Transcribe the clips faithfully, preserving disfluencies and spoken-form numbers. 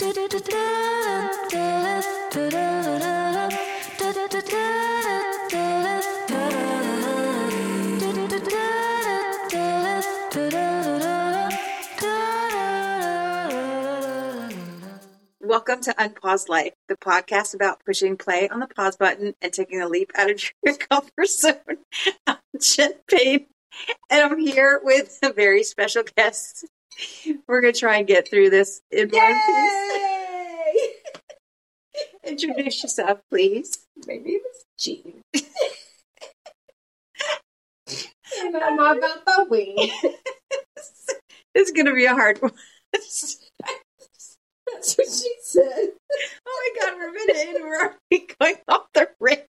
Welcome to Unpaused Life, the podcast about pushing play on the pause button and taking a leap out of your comfort zone. I'm Jen Payne, and I'm here with a very special guest. We're going to try and get through this in Yay! one piece. Introduce yourself, please. My name is Jean. And I'm about the wing. It's going to be a hard one. That's what she said. Oh my God, we're a minute in and we're already going off the rails.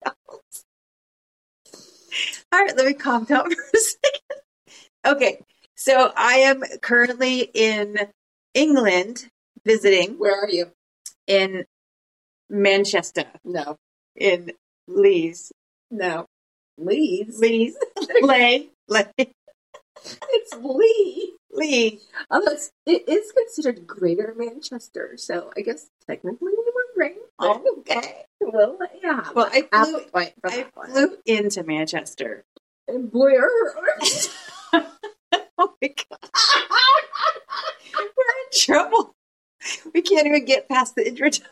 All right, let me calm down for a second. Okay, so I am currently in England visiting. Where are you? In Manchester. No. In Leeds. No. Leeds? Leeds. Lay. Lay. It's Lee. Lee. Unless it is considered Greater Manchester, so I guess technically we were right. Oh, okay. Well, yeah. Well, I Half flew, a point for I that one. flew into Manchester. And Blair. Oh my God. We're in trouble. We can't even get past the introduction.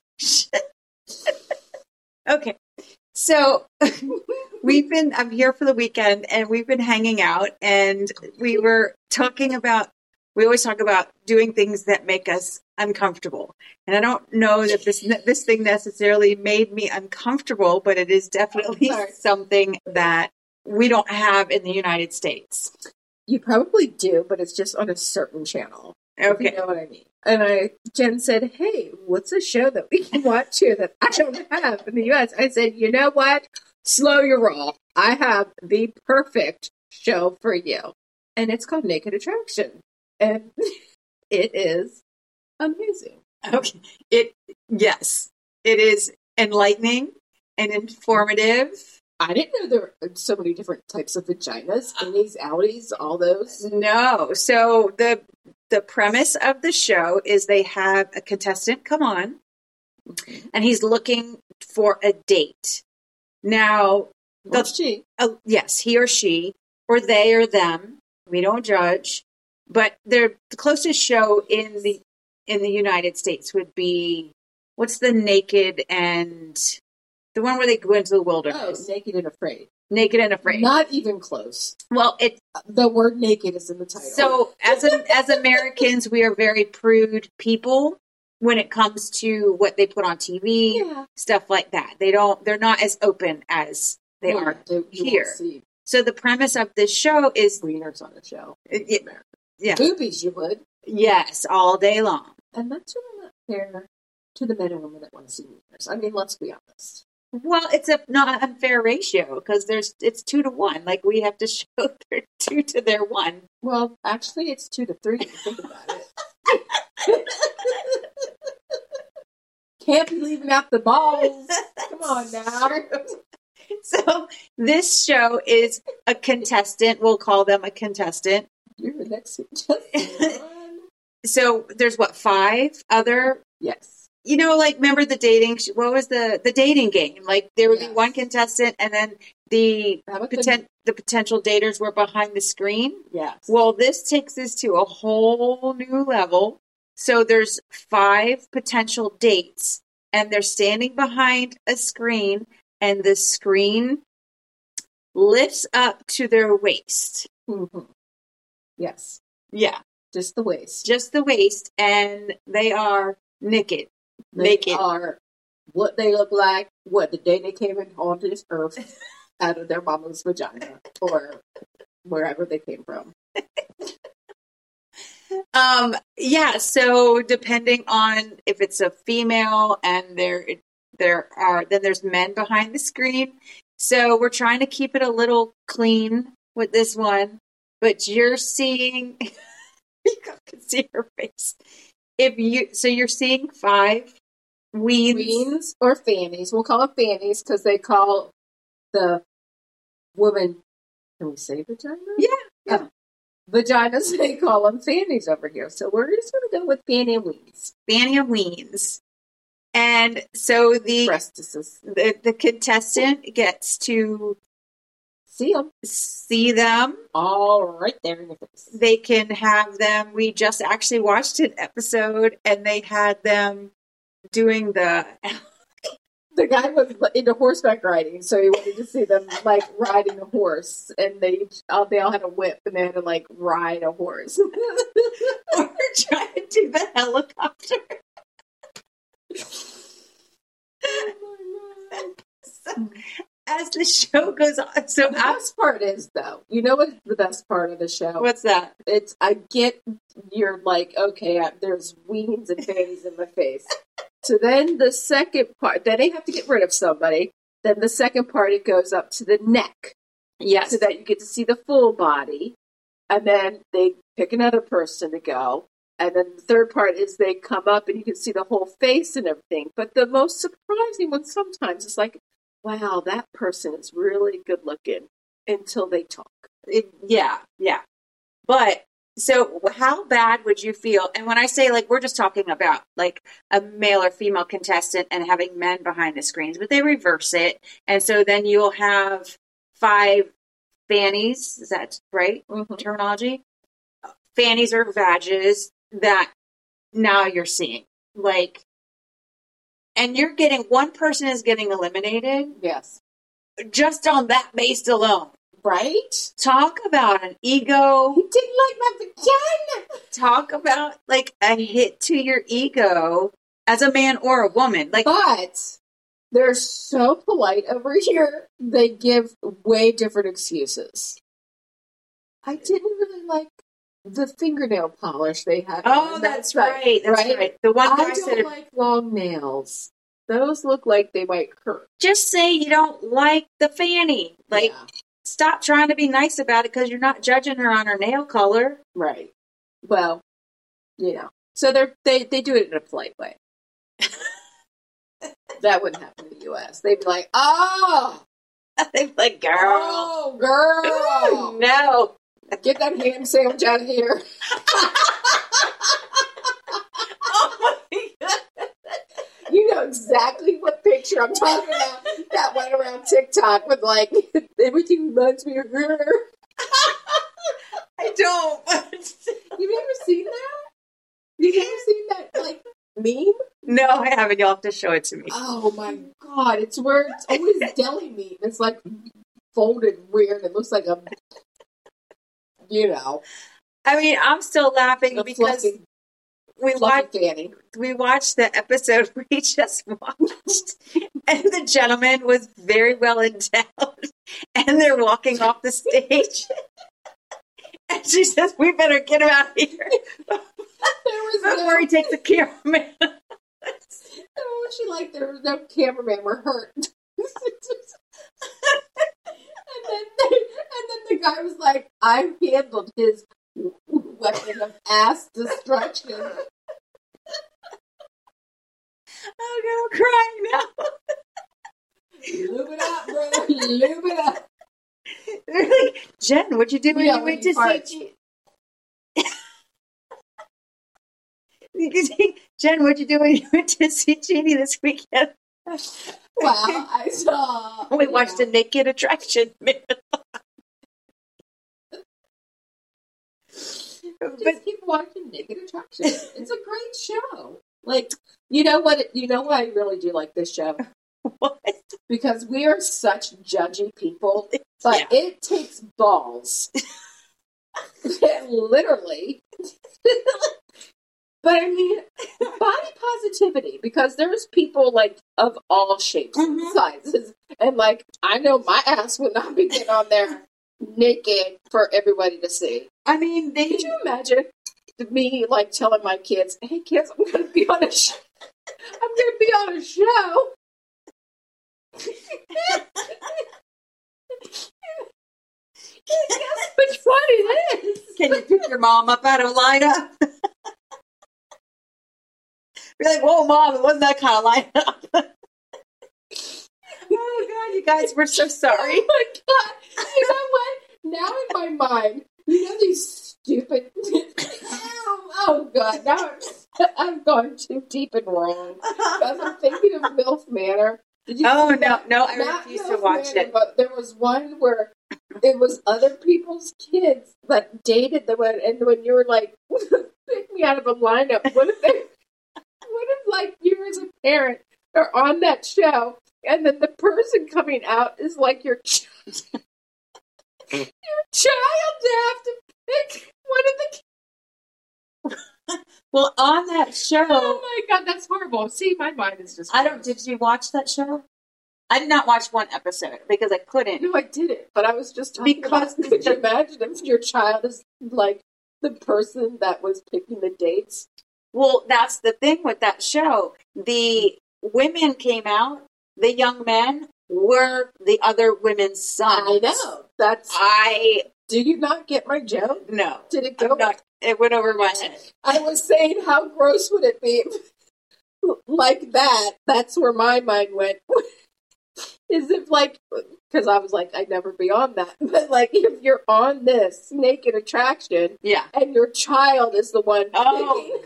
Okay. So we've been, I'm here for the weekend and we've been hanging out and we were talking about, we always talk about doing things that make us uncomfortable. And I don't know that this, this thing necessarily made me uncomfortable, but it is definitely Oh, sorry. something that we don't have in the United States. You probably do, but it's just on a certain channel. If Okay. you know what I mean. And I, Jen said, hey, what's a show that we can watch here that I don't have in the U S? I said, you know what? Slow your roll. I have the perfect show for you. And it's called Naked Attraction. And it is amazing. Okay. It, yes, it is enlightening and informative. I didn't know there were so many different types of vaginas, innies, outies, all those. No. So the the premise of the show is they have a contestant come on and he's looking for a date. Now, Or the, she. uh, yes, he or she or they or them. We don't judge, but they're the closest show in the in the United States would be what's the Naked and the one where they go into the Oh, wilderness. Naked and Afraid. Naked and Afraid. Not even close. Well, it The word naked is in the title. So as a, as Americans, we are very prude people when it comes to what they put on T V, yeah. stuff like that. They don't, they're not as open as they Yeah, are they- you here. won't see So the premise of this show is, wieners on the show. it- it- yeah, Boobies, you would. yes, all day long. And that's really not fair to the men and women that want to see wieners. I mean, let's be honest. Well, it's a not an unfair ratio because there's it's two to one. Like we have to show they're two to their one. Well, actually, it's two to three if you think about it. Can't be leaving out the balls. Come on now. So this show is a contestant. We'll call them a contestant. You're the next suggestion. So there's what, five other, Yes. you know, like remember the dating, sh- what was the, the dating game? Like there would be Yes. one contestant and then the Have a good- poten- the potential daters were behind the screen. Yes. Well, this takes this to a whole new level. So there's five potential dates and they're standing behind a screen and the screen lifts up to their waist. Mhm. Yes. Yeah. Just the waist. Just the waist. And they are naked. They naked. are what they look like, what the day they came in onto this earth out of their mama's vagina or wherever they came from. Um, yeah, so depending on if it's a female and there there are then there's men behind the screen. So we're trying to keep it a little clean with this one, but you're seeing you can see her face. If you so you're seeing five weens. Queens or fannies. We'll call it fannies because they call the woman, can we say vagina? Yeah, yeah. Oh, vaginas, they call them fannies over here. So we're just going to go with fanny and weens. Fanny and weens. And so the, Breastises. the the contestant gets to See them. see them. All right there in the face. They can have them. We just actually watched an episode and they had them doing the. The guy was into horseback riding, so he wanted to see them like riding a horse, and they each, all they all had a whip, and they had to like ride a horse. Or trying to do the helicopter. So, as the show goes on, so The best part is, though, you know what's the best part of the show? what's that? It's, I get you're like, okay, I, there's weens and fannies in my face. So then the second part, then they have to get rid of somebody. Then the second part, it goes up to the neck. Yes. So that you get to see the full body. And then they pick another person to go. And then the third part is they come up and you can see the whole face and everything. But the most surprising one sometimes is like, wow, that person is really good looking until they talk. It, yeah, yeah. But so how bad would you feel? And when I say like, we're just talking about like a male or female contestant and having men behind the screens, but they reverse it. And so then you'll have five fannies. Is that right? Mm-hmm. Terminology? Fannies or vages that now you're seeing. Like, and you're getting, one person is getting eliminated Yes. just on that base alone. Right? Talk about an ego. He didn't like my vagina. Talk about like a hit to your ego as a man or a woman. Like, But they're so polite over here. They give way different excuses. I didn't really like the fingernail polish they had. oh, on. that's That's right. That's right. right? The one I guy don't said, like long nails. Those look like they might hurt. just say you don't like the fanny. Like, Yeah. stop trying to be nice about it because you're not judging her on her nail color. Right. Well, you know. So they they they do it in a polite way. That wouldn't happen in the U S. They'd be like, "Oh, They're like, girl. oh, girl, No. get that ham sandwich out of here." Oh my God. You know exactly what picture I'm talking about. That went around TikTok with like, everything reminds me of her. I don't. You've never seen that? You've never seen that like meme? No, I haven't. You'll have to show it to me. Oh my god! It's where it's always deli meat. It's like folded weird. It looks like a, you know, I mean, I'm still laughing a because fluffy, we fluffy watched fanny. we watched the episode we just watched, and the gentleman was very well endowed, and they're walking off the stage, and she says, "We better get him out of here There was before no, he takes the cameraman." oh, she like there was no cameraman. We're hurt. and then, and then the guy was like, "I handled his weapon of ass destruction." Oh, God, I'm crying now. Lube it up, brother. Lube it up. They're like, Jen, what'd you do when Yeah, you when went you to fart. see? Jen, what'd you do when you went to see Jeannie this weekend? Well, I saw. We watched yeah. a naked attraction. Just But keep watching Naked Attraction. It's a great show. Like, you know what? You know why I really do like this show? what? Because we are such judgy people, but Yeah. it takes balls. Literally. But I mean, body positivity, because there's people like of all shapes and Mhm. sizes. And like, I know my ass would not be getting on there naked for everybody to see. I mean, they. Could you imagine me like telling my kids, "Hey kids, I'm gonna be on a sh- I'm gonna be on a show." Guess which one it is? Can you pick your mom up out of a lineup? Be like, whoa, mom, it wasn't that kind of lineup. Oh, God, you guys, we're so sorry. Oh my god! You know what? Now in my mind, you know these stupid. Oh God! Now I'm, I've gone too deep and wrong. Because I'm thinking of MILF Manor. Did you Oh see no, that? no, I Not refuse to MILF watch Manor, it. but there was one where it was other people's kids that dated the one, and when you were like, pick me out of a lineup. What if they? What if like you as a parent are on that show, and then the person coming out is like your child, your child to have to pick one of the. Well, on that show, Oh my God, that's horrible. See, my mind is just. I don't. Did you watch that show? I did not watch one episode because I couldn't. No, I didn't. But I was just talking Because about. Could the- you imagine if your child is like the person that was picking the dates? Well, that's the thing with that show. The women came out. The young men were the other women's sons. I know. That's. I Do you not get my joke? no. Did it go? I'm not, it went over my head. I was saying, how gross would it be? If, like that. That's where my mind went. Is if like, because I was like, I'd never be on that. But like, if you're on this naked attraction Yeah. and your child is the one. Oh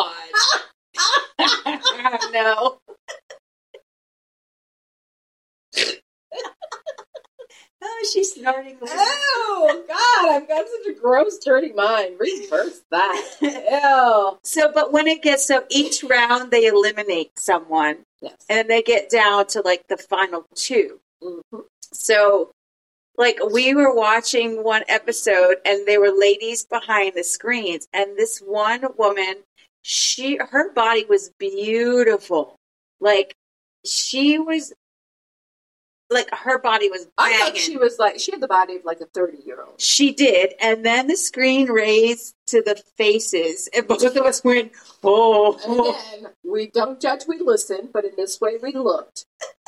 God. No. Oh, she's snorting. Oh God! I've got such a gross, dirty mind. Reverse that. Ew. So, but when it gets so each round they eliminate someone, Yes. and they get down to like the final two. Mhm. So, like we were watching one episode, and there were ladies behind the screens, and this one woman, she her body was beautiful, like she was. Like her body was I thought banging. she was like she had the body of like a thirty-year-old. She did, and then the screen raised to the faces, and both of us went, "Oh!" Again, we don't judge, we listen, but in this way, we looked.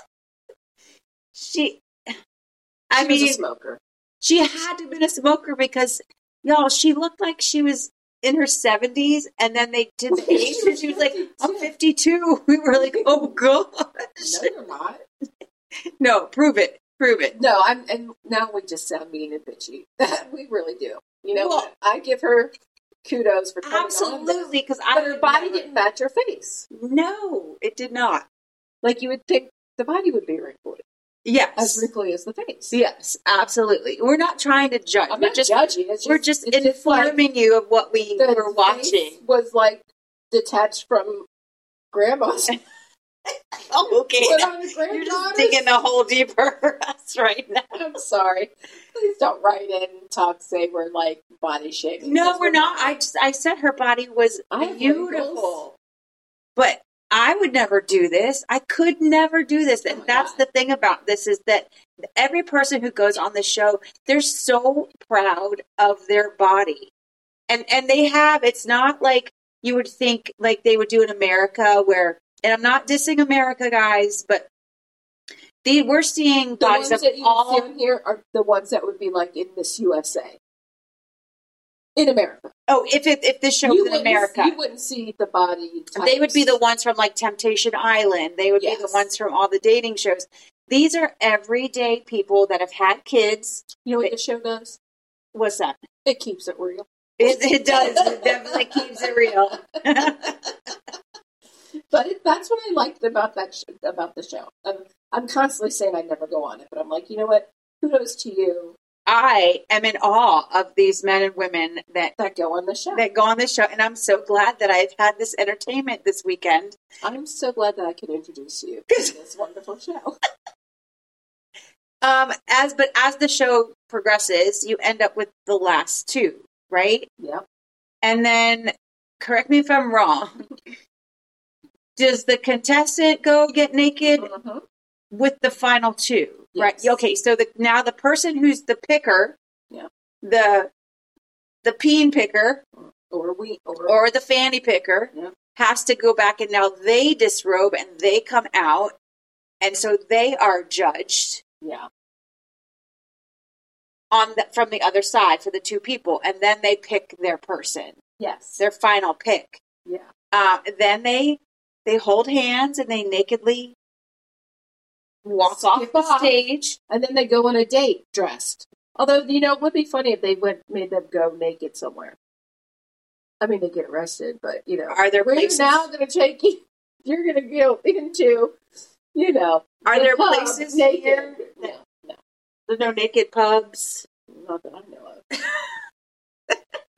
She, She I was a mean, smoker. she had to have been a smoker because, y'all, she looked like she was in her seventies, and then they did the age, and she was like, "I'm fifty-two." We were like, "Oh gosh!" No, you're not. No, prove it, prove it. No, I'm, and now we just sound mean and bitchy. We really do. You know Well, what? I give her kudos for coming on this. Absolutely, because I But her would body never- didn't match her face. No, it did not. Like you would think the body would be wrinkly, Yes, as wrinkly as the face. yes, absolutely. We're not trying to judge. I'm we're not just judging. It's we're just, just it's just like informing you of what we the were watching. face was like detached from grandma's. Oh, okay. Put on the You're just granddaughter's. digging a hole deeper for us right now. I'm sorry. Please don't write in and talk. Say we're like body shaming. No, because we're not. I just I said her body was I have beautiful, wrinkles. but I would never do this. I could never do this, Oh and my that's God. the thing about this is that every person who goes on the show, they're so proud of their body, and and they have. It's not like you would think like they would do in America, where. And I'm not dissing America, guys, but the, we're seeing The bodies ones of that you all. see on here are the ones that would be like in Miss U S A. In America. Oh, if it, if this show was in wouldn't- America, You wouldn't see the body types. they would be the ones from like Temptation Island. They would be the Yes. ones from all the dating shows. These are everyday people that have had kids. You know what the show does? What's that? It keeps it real. It, it does. It definitely keeps it real. But it, that's what I liked about that sh- about the show. I'm, I'm constantly saying I'd never go on it, but I'm like, you know what? Kudos to you I am in awe of these men and women that that go on the show. that go on this show, and I'm so glad that I've had this entertainment this weekend. I'm so glad that I can introduce you to this wonderful show. Um, as but as the show progresses, you end up with the last two, right? Yep. And then, correct me if I'm wrong. Does the contestant go get naked Mhm. with the final two? Right. Yes. Okay. So the now the person who's the picker, Yeah. the the peen picker Or we, or, or the fanny picker Yeah. has to go back, and now they disrobe and they come out, and so they are judged yeah. on the, from the other side for the two people, and then they pick their person, Yes. their final pick. Yeah. Um, then they they hold hands and they nakedly walk Skip off the off. stage. And then they go on a date dressed. Although, you know, it would be funny if they went made them go naked somewhere. I mean, they get arrested, but, you know. Are there we're places now going to take you, you're going to go into, you know. Are the there pub places naked. here? No, no. There's no naked pubs. Not that I know of.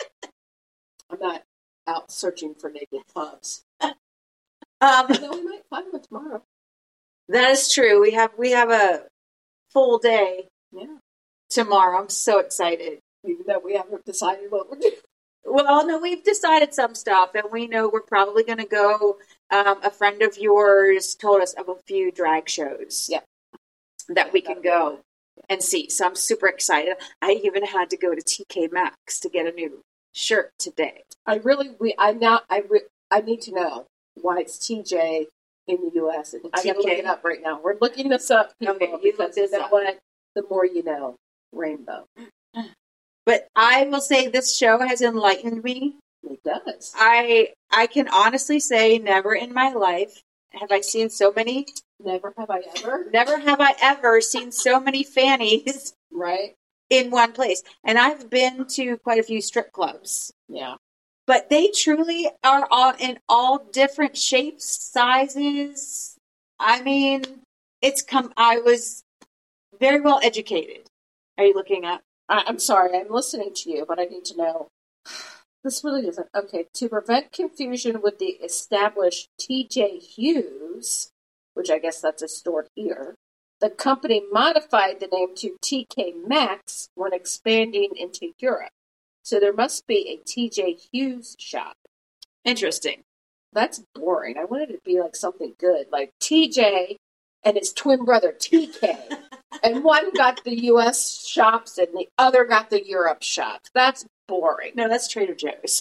I'm not out searching for naked pubs. Um, Although we might find one tomorrow. That is true. We have we have a full day Yeah. tomorrow. I'm so excited. Even though we haven't decided what we're doing. Well, no, we've decided some stuff, and we know we're probably going to go. Um, a friend of yours told us of a few drag shows. Yep. That we can go and see. So I'm super excited. I even had to go to T K Maxx to get a new shirt today. I really, we, I now, I, re, I need to know why it's T J in the U S. And I got to look it up right now. We're looking this up, people, Okay, you look because this you know up. what? The more you know, rainbow. But I will say this show has enlightened me. It does. I I can honestly say never in my life have I seen so many. Never have I ever. Never have I ever seen so many fannies Right? in one place. And I've been to quite a few strip clubs. Yeah. But they truly are all in all different shapes, sizes. I mean, it's come. I was very well educated. Are you looking up? I, I'm sorry, I'm listening to you, but I need to know. This really isn't. Okay, to prevent confusion with the established T J Hughes, which I guess that's a store here, the company modified the name to T K Maxx when expanding into Europe. So there must be a T J Hughes shop. Interesting. That's boring. I wanted it to be like something good, like T J and his twin brother T K. And one got the U S shops and the other got the Europe shops. That's boring. No, that's Trader Joe's.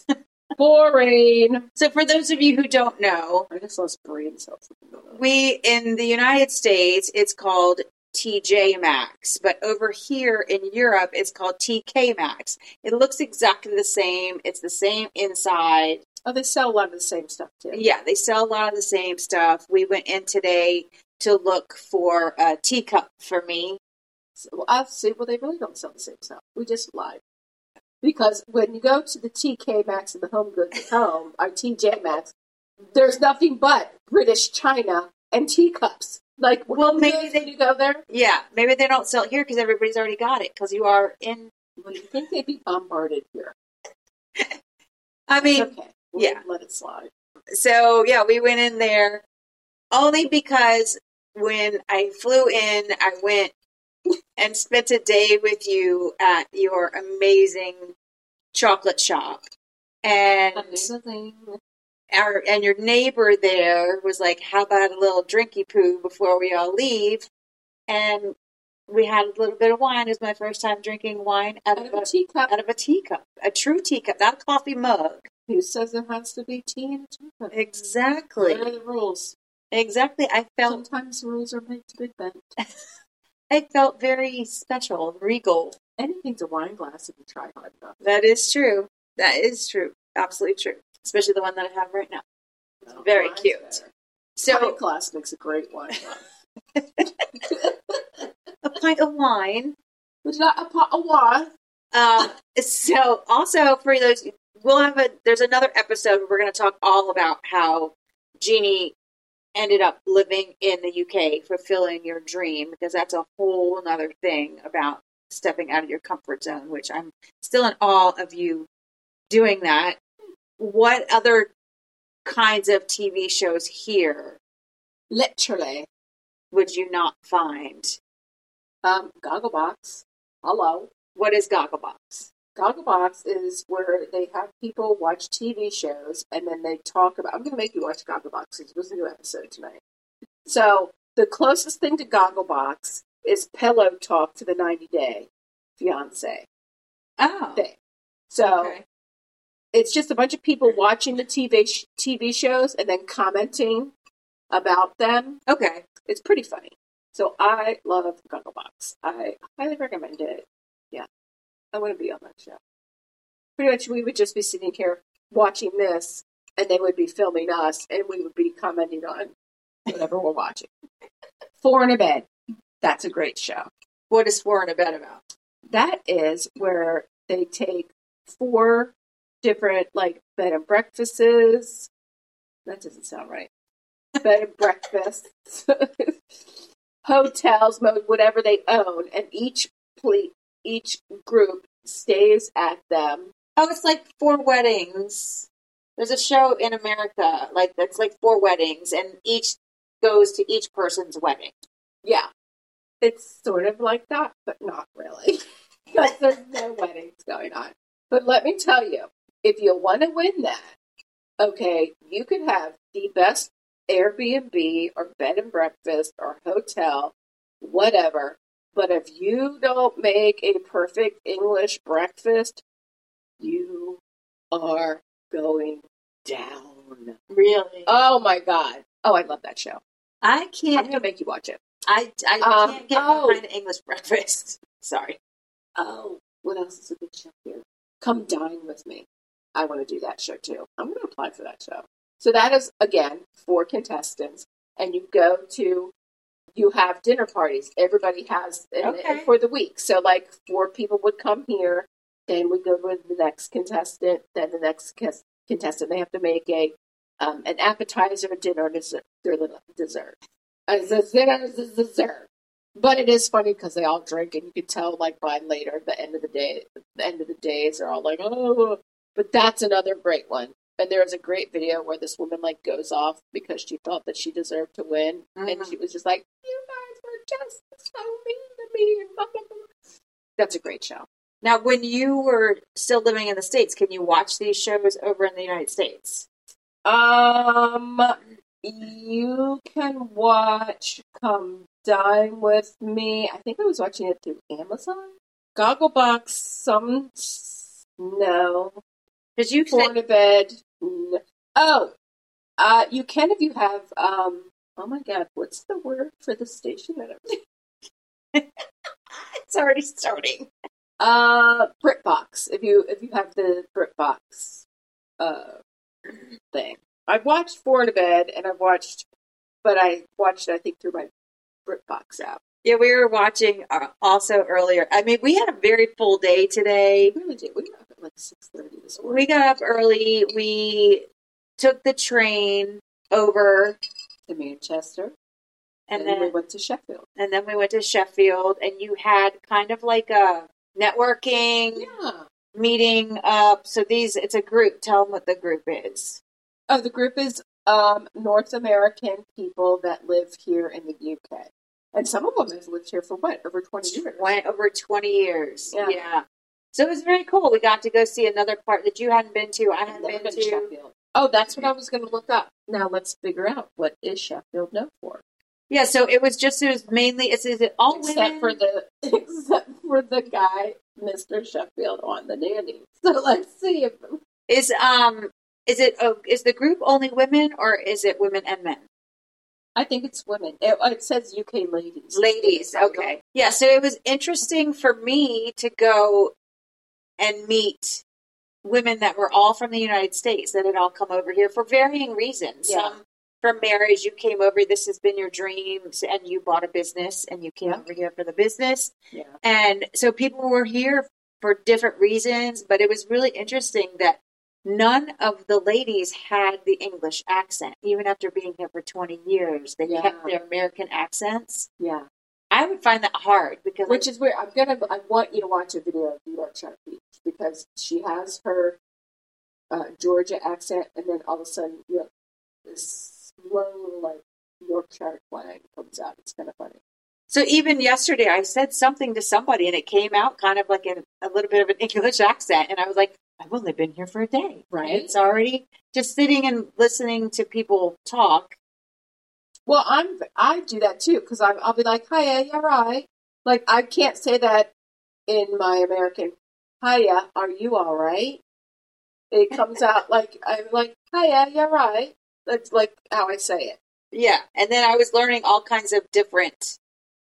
Boring. So for those of you who don't know, I guess those brain cells. we in the United States it's called T J Maxx, but over here in Europe it's called T K Maxx. It looks exactly the same. It's the same inside. Oh, they sell a lot of the same stuff too. Yeah, they sell a lot of the same stuff. We went in today to look for a teacup for me. So, well, I see. Well, they really don't sell the same stuff. We just lied. Because when you go to the T K Maxx and the Home Goods at Home, or T J Maxx, there's nothing but British china and teacups. Like, Well, Home maybe Goods, they- when you go there. Yeah, maybe they don't sell it here because everybody's already got it because you are in. Well, you think they'd be bombarded here? I mean, It's okay. We'll yeah. let it slide. so yeah, we went in there only because when I flew in, I went and spent a day with you at your amazing chocolate shop. And Amazing. our and your neighbor there was like, "How about a little drinky poo before we all leave?" And we had a little bit of wine. It was my first time drinking wine out Out of of a a, teacup. out of a teacup, a true teacup, not a coffee mug. Who says there has to be tea in a teacup? Exactly, What are the rules? exactly. I felt Sometimes the rules are made to be bent. I felt very special, regal. Anything's a wine glass if you try hard enough. That is true. That is true. Absolutely true. Especially the one that I have right now. No, Very wine's cute. better. So Wine glass makes a great wine glass. a pint of wine. Would you like a pot of wine? Um, so also for those, we'll have a, there's another episode where we're going to talk all about how Jeannie ended up living in the U K, fulfilling your dream, because that's a whole nother thing about stepping out of your comfort zone, which I'm still in awe of you doing that. What other kinds of T V shows here Literally. would you not find? Um, Gogglebox. Hello. What is Gogglebox? Gogglebox is where they have people watch T V shows and then they talk about. I'm going to make you watch Gogglebox because it was a new episode tonight. So the closest thing to Gogglebox is Pillow Talk to the ninety Day Fiance Oh, thing. So okay. it's just a bunch of people watching the T V sh- T V shows and then commenting about them. Okay. It's pretty funny. So I love Gogglebox. I highly recommend it. Yeah. I want to be on that show. Pretty much we would just be sitting here watching this and they would be filming us and we would be commenting on whatever we're watching. Four in a Bed. That's a great show. What is Four in a Bed about? That is where they take four different, like, bed and breakfasts. That doesn't sound right. Bed and breakfasts, hotels, whatever they own, and each ple- each group stays at them. Oh, it's like four weddings. There's a show in America like that's like four weddings, and each goes to each person's wedding. Yeah, it's sort of like that, but not really, because there's no weddings going on. But let me tell you, if you want to win that, okay, you could have the best Airbnb or bed and breakfast or hotel, whatever. But if you don't make a perfect English breakfast, you are going down. Really? Oh my God. Oh, I love that show. I I'm can't. going to make you watch it. I, I Um, can't get oh. behind English breakfast. Sorry. Oh, what else is a good show here? Come Dine With Me. I want to do that show too. I'm going to apply for that show. So that is, again, four contestants. And you go to, you have dinner parties. Everybody has, and, Okay. and for the week. So like four people would come here. Then we go with the next contestant. Then the next cas- contestant, they have to make a um, an appetizer, a dinner, and a dessert. Their little dessert. A dinner is a dessert. But it is funny because they all drink, and you can tell, like, by later, the end of the day, the end of the days, they're all like, oh. But that's another great one. And there was a great video where this woman, like, goes off because she thought that she deserved to win. Mhm. And she was just like, you guys were just so mean to me. And blah, blah, blah. That's a great show. Now, when you were still living in the States, can you watch these shows over in the United States? Um, you can watch Come Dine With Me. I think I was watching it through Amazon. Gogglebox, some, no. Because you Four said, to bed. No. Oh, uh, you can if you have, um, oh my God, what's the word for the station that I'm it's already starting. Uh, BritBox. If you if you have the BritBox uh thing, I've watched Four to Bed, and I've watched, but I watched it, I think, through my BritBox app. Yeah, we were watching uh, also earlier. I mean, we had a very full day today. We really did. We got up at like six thirty this morning. We got up early. We took the train over, To Manchester, and, and then we then went to Sheffield. and then we went to Sheffield. And you had kind of like a networking Yeah. meeting up. So these, it's a group. Tell them what the group is. Oh, the group is um North American people that live here in the U K, and some of them have lived here for what, over twenty years. Went over twenty years. Yeah. Yeah. So it was very cool. We got to go see another part that you hadn't been to. I I've hadn't never been been to. to Sheffield. Oh, that's what I was going to look up. Now let's figure out, what is Sheffield known for? Yeah, so it was just, it was mainly, it's, is it all Except women? for the except for the guy, Mister Sheffield, on the nanny. So let's see if Is, um, is it, oh, is the group only women or is it women and men? I think it's women. It, it says U K ladies. Ladies, okay. Yeah, so it was interesting for me to go and meet women that were all from the United States that had all come over here for varying reasons. Yeah. Some from marriage, you came over, this has been your dreams, and you bought a business and you came Yeah. over here for the business. Yeah. And so people were here for different reasons, but it was really interesting that none of the ladies had the English accent. Even after being here for twenty years, they Yeah. kept their American accents. Yeah. I would find that hard because Which is weird. I'm gonna. I want you to watch a video of Yorkshire Beach, because she has her uh, Georgia accent, and then all of a sudden, you know, this slow, like, Yorkshire twang comes out. It's kind of funny. so even yesterday I said something to somebody and it came out kind of like in a little bit of an English accent, and I was like, I've only been here for a day. Right. And it's already just sitting and listening to people talk. Well, I'm. I do that too, because I'll be like, "Hiya, you're right." Like, I can't say that in my American. Hiya, are you all right? It comes out like I'm like, "Hiya, you're right." That's like how I say it. Yeah. And then I was learning all kinds of different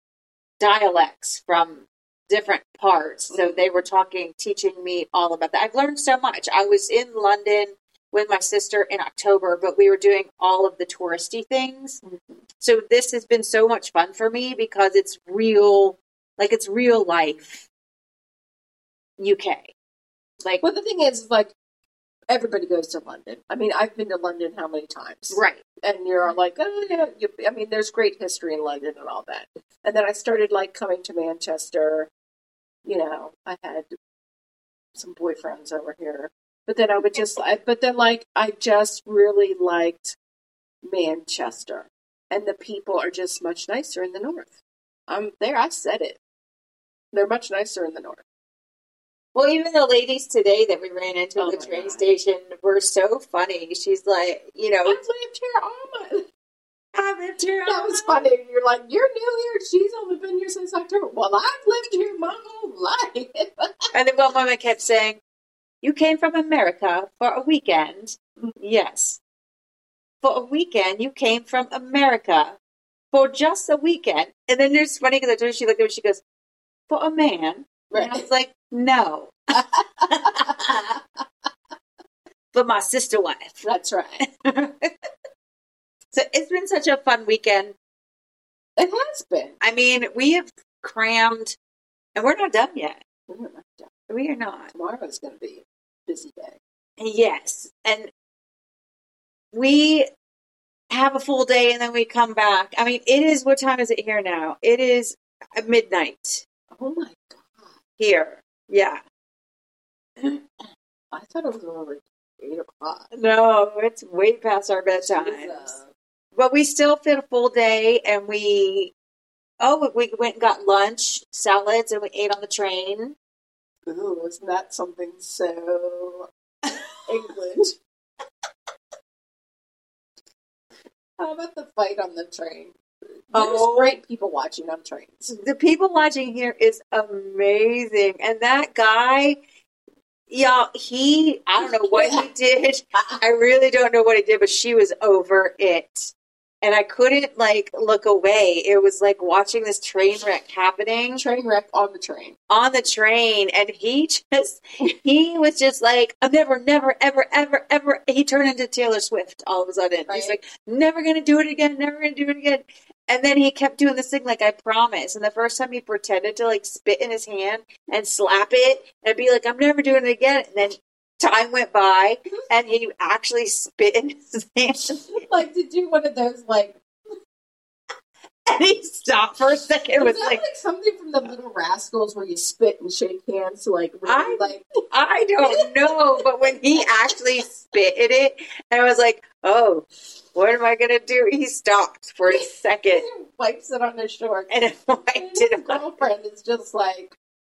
dialects from different parts. So they were talking, teaching me all about that. I've learned so much. I was in London with my sister in October, but we were doing all of the touristy things. So this has been so much fun for me because it's real, like it's real life U K. Like, Well, the thing is, like, everybody goes to London. I mean, I've been to London how many times? Right. And you're like, oh yeah, you, I mean, there's great history in London and all that. And then I started like coming to Manchester. You know, I had some boyfriends over here, but then I would just, I, but then like I just really liked Manchester, and the people are just much nicer in the north. I'm there. I said it. They're much nicer in the north. Well, even the ladies today that we ran into Oh at the my train God. station were so funny. She's like, you know, I've lived here all my. I've lived here. That was funny. You're like, you're new here. She's only been here since October. Well, I've lived here my whole life. And then one woman kept saying, "You came from America for a weekend." Yes. For a weekend, you came from America for just a weekend. And then it's funny because I told her, she looked at me, she goes, "For a man?" And I was like, "No." For my sister wife. That's right. So it's been such a fun weekend. It has been. I mean, we have crammed, and we're not done yet. We're not done. We are not. Tomorrow's going to be a busy day. Yes. And we have a full day and then we come back. I mean, it is, what time is it here now? It is midnight Oh my God. here. Yeah. I thought it was over eight o'clock. No, it's way past our bedtime. Jesus. But we still fit a full day, and we, oh, we went and got lunch, salads, and we ate on the train. Ooh, isn't that something so England? How about the fight on the train? There's Oh. great people watching on trains. The people watching here is amazing. And that guy, y'all, he, I don't know what he did. I really don't know what he did, but she was over it. And I couldn't, like, look away. It was like watching this train wreck happening Train wreck on the train. on the train. And he just, he was just like, I'm never, never, ever, ever, ever. He turned into Taylor Swift all of a sudden. He's Right. like, never going to do it again, never going to do it again. And then he kept doing this thing like, I promise. And the first time he pretended to like spit in his hand and slap it and be like, I'm never doing it again. And then time went by and he actually spit in his hand Like to do one of those, like, and he stopped for a second. It was was that like, like something from the Little Rascals where you spit and shake hands? Like, really, I- like, I don't know. But when he actually spit in it, I was like, oh, what am I going to do? He stopped for a second wipes it on his shorts. and I And did his girlfriend is just like,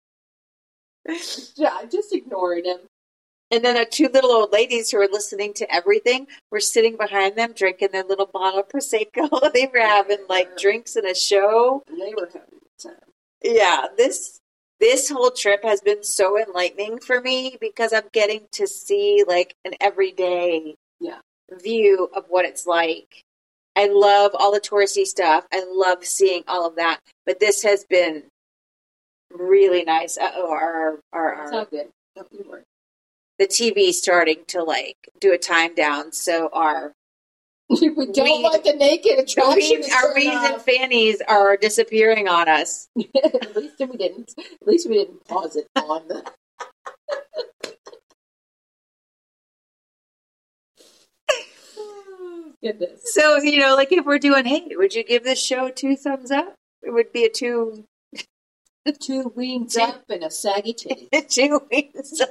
yeah, just ignoring him. And then the two little old ladies who were listening to everything were sitting behind them drinking their little bottle of Prosecco. They were having like drinks and a show. And they were having a good time. Yeah, this this whole trip has been so enlightening for me because I'm getting to see like an everyday Yeah. view of what it's like. I love all the touristy stuff. I love seeing all of that. But this has been really nice. Uh-oh, our, our, It's our all good. Don't you worry. the T V starting to like do a time down, so our we don't We- want the naked attraction. reeds, to our turn reeds and off. fannies are disappearing on us. At least we didn't. At least we didn't pause it on the. Oh, goodness. So you know, like if we're doing, hey, would you give this show two thumbs up? It would be a two Two wings Two- up and a saggy titty. two wings.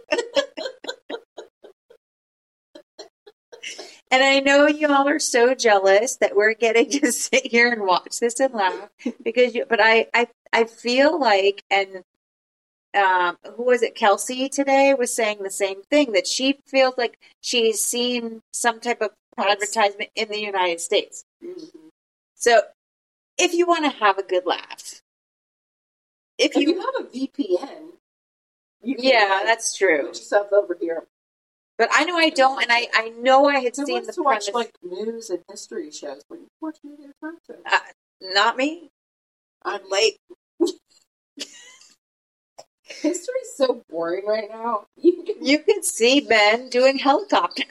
And I know you all are so jealous that we're getting to sit here and watch this and laugh because you, but I, I, I feel like, and um, who was it? Kelsey today was saying the same thing that she feels like she's seen some type of advertisement in the United States. Mhm. So if you want to have a good laugh, if If you, you have a V P N, you can yeah, like, that's true. put yourself over here. But I know I don't, and I, I know I had Who seen wants the to watch premise. like news and history shows when you watch Native American? Uh, not me. I'm Like, history's so boring right now. You can you can see Ben doing helicopter.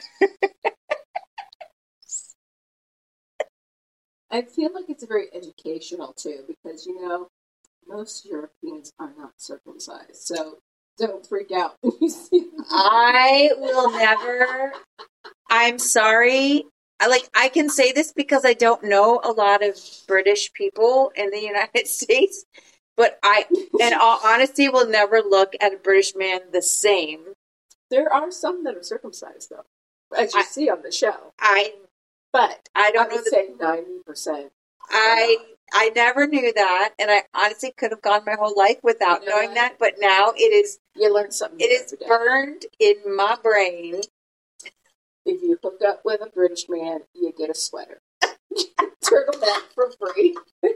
I feel like it's very educational too, because you know most Europeans are not circumcised. So don't freak out when you see them. I will never. I'm sorry. I like. I can say this because I don't know a lot of British people in the United States, but I, in all honesty, will never look at a British man the same. There are some that are circumcised, though, as you I, see on the show. I, but I don't I would know. say ninety percent. I I never knew that, and I honestly could have gone my whole life without You know knowing what? that. But now it is. You learn something. It is every day. burned in my brain. If you hook up with a British man, you get a sweater. Turtleneck for free.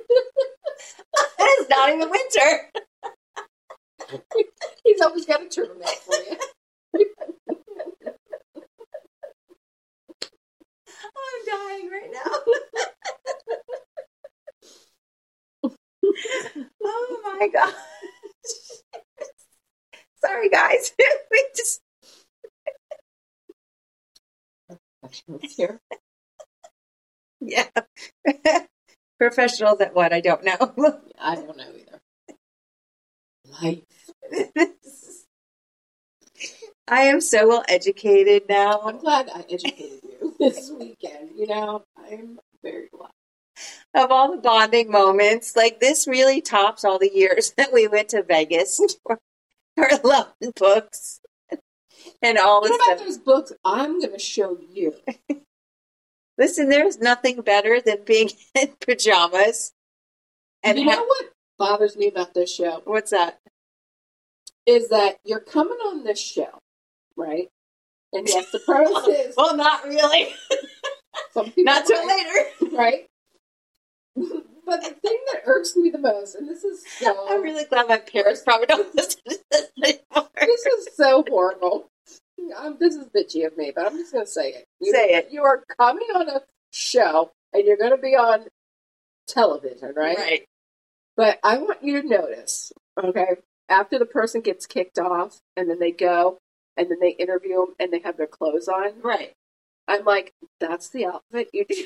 It's not even winter. He's always got a turtleneck for you. I'm dying right now. Oh my gosh. Sorry, guys. We just. Here. Yeah. Professionals at what? I don't know. I don't know either. Life. I am so well educated I'm now. glad I educated you this weekend. You know, I'm very glad. Of all the bonding moments, like this really tops all the years that we went to Vegas for our love books and all What this about stuff. those books I'm going to show you? Listen, there's nothing better than being in pajamas. And you know ha- what bothers me about this show? what's that? Is that you're coming on this show, right? And yes, the premise is Well, not really. some people Not till might, later. right? But the thing that irks me the most, and this is so I'm really glad my parents probably don't listen to this anymore. this is so horrible. Um, this is bitchy of me, but I'm just going to say it. You, Say it. You are coming on a show, and you're going to be on television, right? Right. But I want you to notice, okay, after the person gets kicked off, and then they go, and then they interview them, and they have their clothes on, Right. I'm like, that's the outfit you do.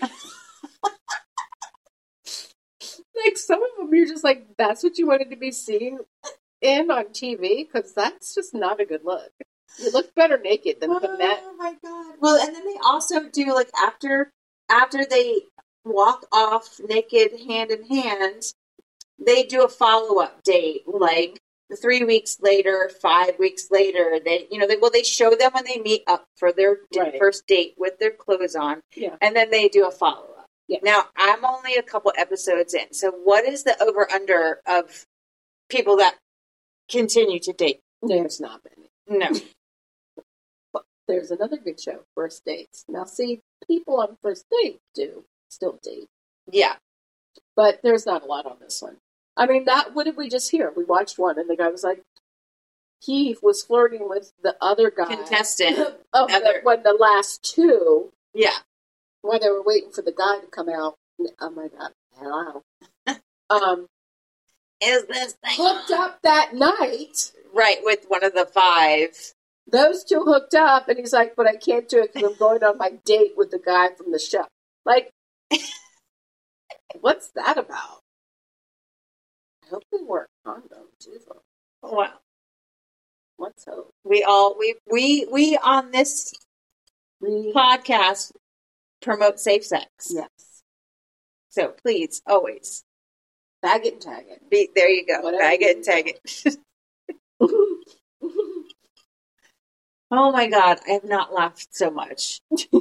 Like, some of them, you're just like, that's what you wanted to be seen in on T V? Because that's just not a good look. You look better naked than the net. Oh my god. Well, and then they also do like after after they walk off naked hand in hand, they do a follow up date like three weeks later, five weeks later. They you know they well they show them when they meet up for their d- Right. first date with their clothes on, Yeah. and then they do a follow up. Yeah. Now I'm only a couple episodes in, so what is the over under of people that continue to date? There's not many. No. There's another good show, First Dates. Now, see, people on First Date do still date, Yeah. but there's not a lot on this one. I mean, that what did we just hear? We watched one, and the guy was like, he was flirting with the other guy. Contestant. of Other- the, when the last two, Yeah. when they were waiting for the guy to come out. Oh my God, hello. um, Is this thing hooked up that night. right with one of the five? Those two hooked up, and he's like, but I can't do it because I'm going on my date with the guy from the show. Like, what's that about? I hope they wear condoms, too. Wow. Let's hope. We all we we we on this We, podcast promote safe sex. yes. So please always Bag it and tag it. be there. You go. Whatever Bag you it and tag it. Oh my god, I have not laughed so much.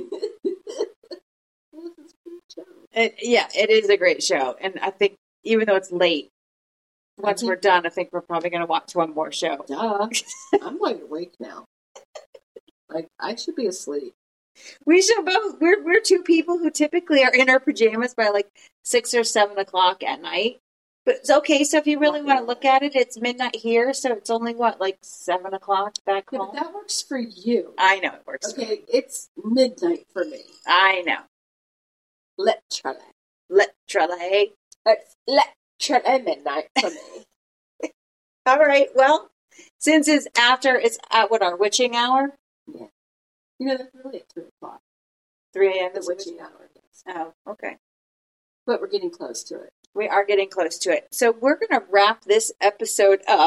It, yeah, it is a great show, and I think even though it's late, once Mhm. we're done, I think we're probably going to watch one more show. Duh. I'm wide awake now. Like, I should be asleep. We should both. We're we're two people who typically are in our pajamas by like six or seven o'clock at night. But it's okay. So if you really want to look at it, it's midnight here, so it's only what like seven o'clock back Yeah, but home. that works for you. I know it works. for me. Okay, it's midnight for me. I know. Literally. Literally. It's literally midnight for me. All right. Well, since it's after, it's at what our witching hour, You know, that's really at three o'clock. three a.m. The is witching hour. Yes. Oh, okay. But we're getting close to it. We are getting close to it. So we're going to wrap this episode up.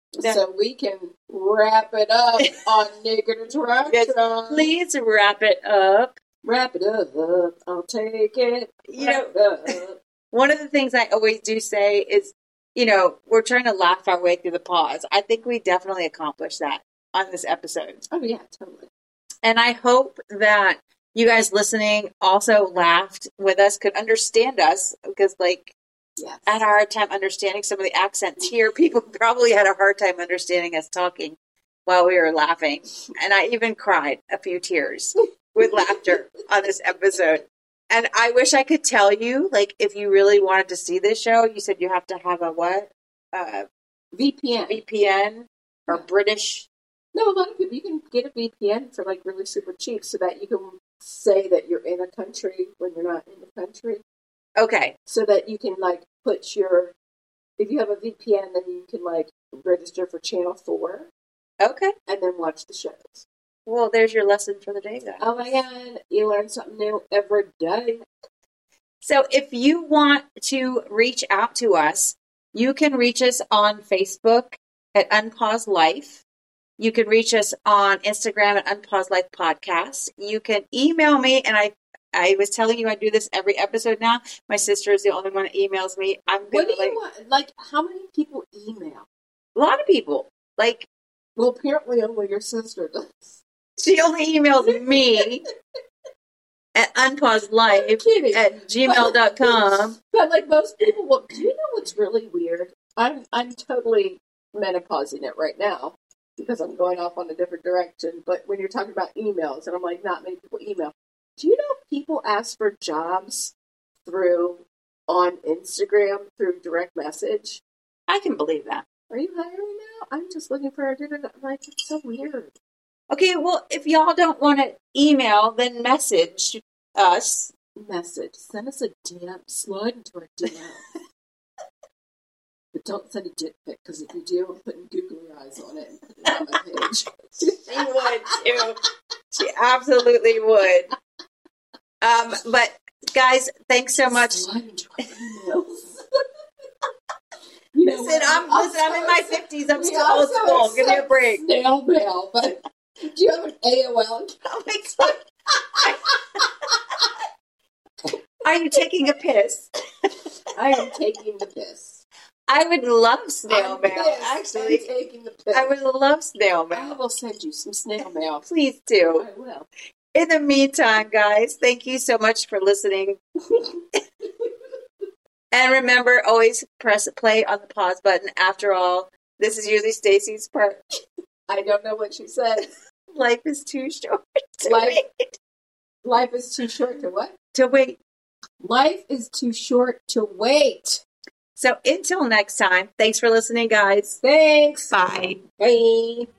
That- so we can wrap it up on Naked Attraction. Yes, please wrap it up. Wrap it up. I'll take it. You Wrap know, it up. one of the things I always do say is, you know, we're trying to laugh our way through the pause. I think we definitely accomplished that on this episode. Oh, yeah, totally. And I hope that you guys listening also laughed with us, could understand us, because, like, Yes. I had a hard time understanding some of the accents here. People probably had a hard time understanding us talking while we were laughing. And I even cried a few tears with laughter on this episode. And I wish I could tell you, like, if you really wanted to see this show, you said you have to have a what? Uh, V P N. V P N or Yeah. British. No, a lot of people, you can get a V P N for like really super cheap so that you can say that you're in a country when you're not in the country. Okay. So that you can like put your, if you have a V P N, then you can like register for Channel four Okay. and then watch the shows. Well, there's your lesson for the day, guys. Oh my God, you learn something new every day. So if you want to reach out to us, you can reach us on Facebook at Unpause Life. You can reach us on Instagram at Unpause Life Podcast. You can email me, and I I was telling you I do this every episode now. My sister is the only one that emails me. I'm What gonna do you like want? Like, how many people email? a lot of people. Like, Well, apparently only your sister does. she only emails me at unpauselife I'm kidding. at gmail dot com. But like most people, well, do you know what's really weird? I'm I'm totally menopausing it right now because I'm going off on a different direction. But when you're talking about emails, and I'm like, not many people email. Do you know people ask for jobs through on Instagram through direct message? I can believe that. Are you hiring now? I'm just looking for a dinner. I'm like, it's so weird. Okay, well, if y'all don't want to email, then message us. Message. Send us a D M. Slide into our D M. But don't send a dick pic, because if you do, I'm putting googly eyes on it and putting it on my page. She would too. She absolutely would. Um, but guys, thanks so much. Slide into our emails. You know Listen, what? I'm I'm listen, I'm in my fifties. I'm we still old also school. Give me a accept break. Snail mail, but do you have an A O L account? Oh my God. Are you taking a piss? I am taking the piss. I would love snail I'm mail. pissed. Actually, I'm taking the piss. I would love snail I mail. will send you some snail mail. Please do. I will. In the meantime, guys, thank you so much for listening. And remember, always press play on the pause button. After all, this is usually Stacy's part. I don't know what she said. Life is too short to Life- wait. Life is too short to what? To wait. Life is too short to wait. So until next time, thanks for listening, guys. Thanks. Bye. Bye.